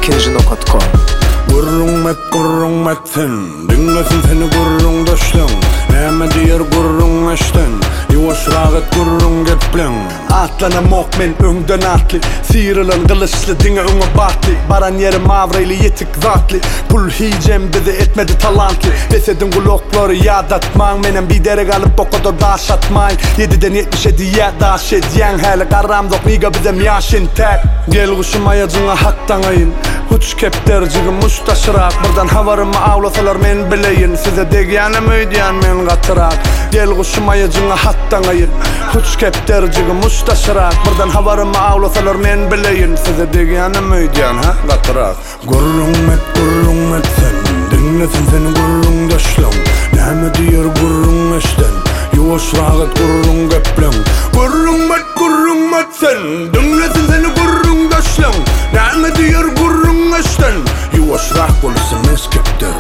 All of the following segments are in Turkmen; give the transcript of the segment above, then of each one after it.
kinji.com. Gurrung met sen, dinlesin seni gurrung doşlun. Näme diýer gurrung eşden, ýuwaşragat gurrung geplen. Atlana mok men öňden atly, sirilen gylışly diňe öňe batly. Baran ýeri mavrayly ýetik zatly, pul hijem bizi etmedi talantly. Desedin guloklary ýadatmaň, menen bidere galyp bokoda daş atmaň. 7-den 77 ýa daş edýän häli garamdok niga bizem ýaşyn tek. Gel guşum aýadyňa haktan aýyn, huç kepderjigi mustaşyrak. Birden habarymy awlasalar men bileýin, size degýänem öýdýän men gatyrak. Gel guşum aýadyňa haktan aýyn, huç kepderjigi mustaşyrak. Birden habarymy awlasalar men bileýin, size degýänem öýdýän gatyrak. Gurrung met sen, dinlesin seni gurrung doşlun. Näme diýer gurrung eşden, ýuwaşragat gurrung geplen. Gurrung met sen, dinlesin seni gurrung doşlun. Näme diýer gurrung eşden, ýuwaşrak bolsa meskepdir.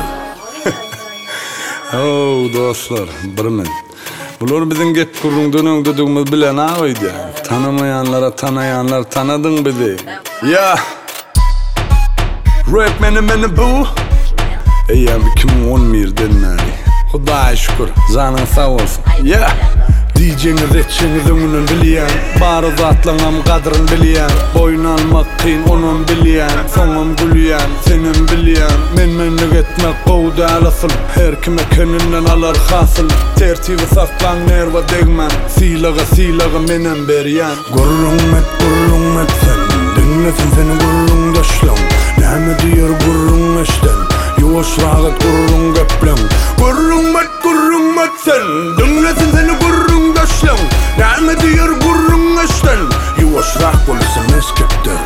Oh dostlar, birmen. Bular bizin get gurrungdan öňdüdügimiz bilen aýdy. Tanamayanlara tanayanlar tanadyň bizi. Ya. Rap meni bu. Eýär 2011'den näli. Hudaýa şükür, zanyň sag bolsun. Ya. DJ'ni reçeňiz öňünden bilýän, bary zatlaňam gadryny bilýän. Boyun almak kyn onuň bilýän, soňam gülýän, senem bilýän. Menlik etmek gowda alasıl, her kime keninden alar hasyl. Tertibi saklan nerwa degmen, silaga menen berýän. Gurrung met sen, dinlesin seni gurrung doşlun. Näme diýer gurrung eşden, ýuwaşragat gurrung geplen. Gurrung met sen, dinlesin seni gurrung doşlun. Näme diýer gurrung eşden, ýuwaşrak bolsa meskepdir.